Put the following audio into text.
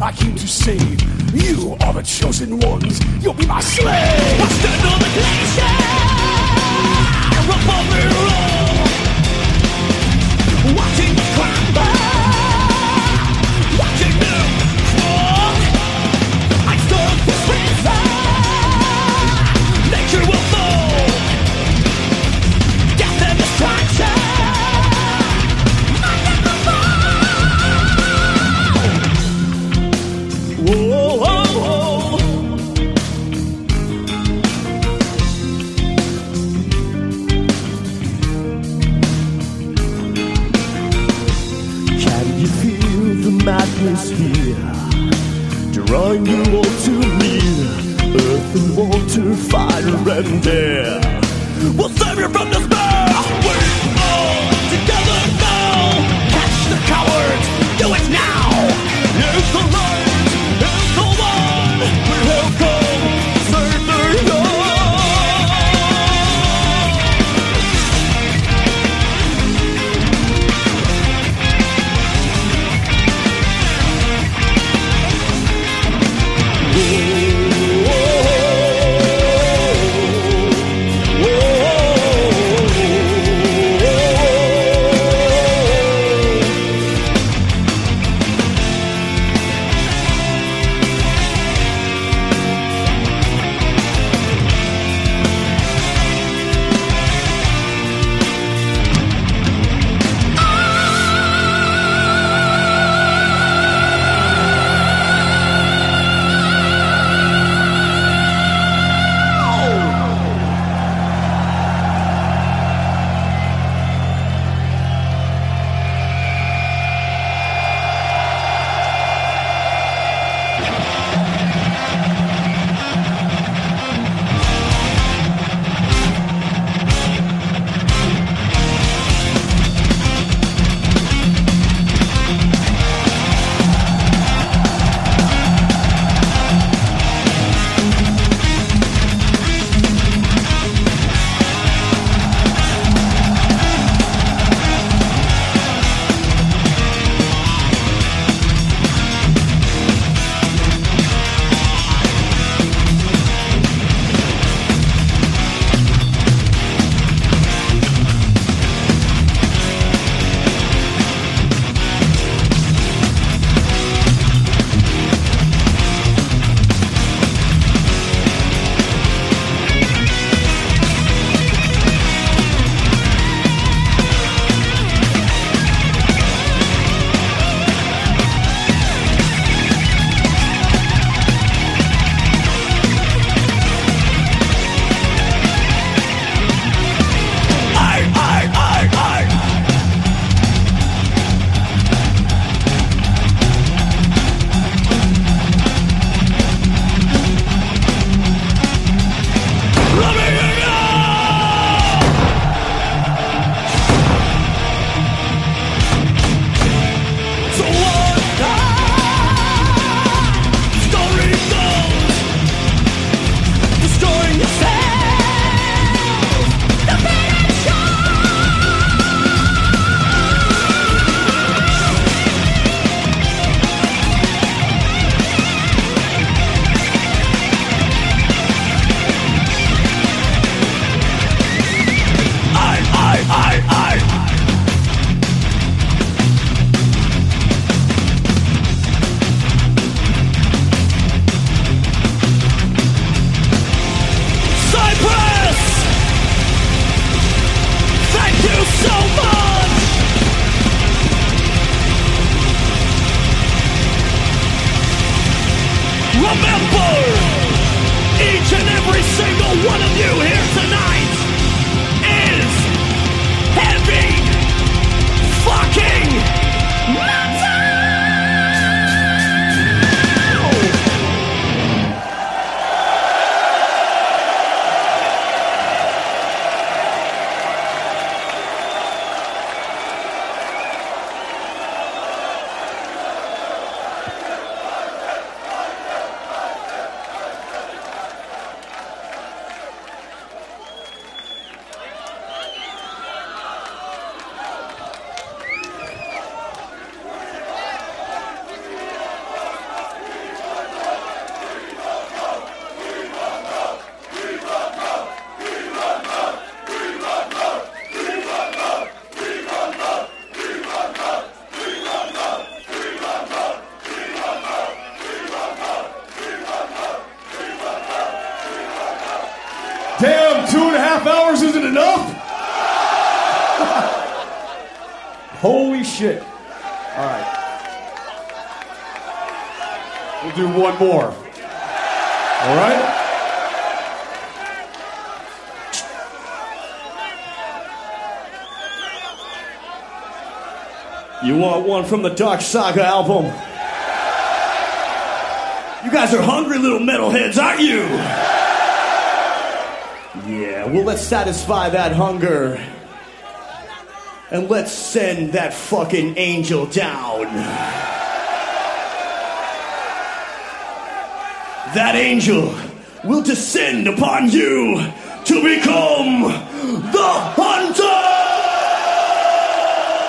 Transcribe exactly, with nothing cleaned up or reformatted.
I came to save. You are the chosen ones. You'll be my slave. I stand on the glacier above the road, watching the crumble, watching them fall. I stood for prison. Nature will fall. Death and destruction. I never fall. Whoa, whoa, whoa. Can you feel the madness here, drawing you all to me? Earth and water, fire and air, We'll save you from despair. We're all together now. Catch the cowards. Do it now. Here's the light. Here's the one. We have come to save the young. Damn, two and a half hours isn't enough? Holy shit. All right. We'll do one more. All right? You want one from the Dark Saga album? You guys are hungry little metalheads, aren't you? Yeah, well, let's satisfy that hunger. And let's send that fucking angel down. That angel will descend upon you to become the hunter!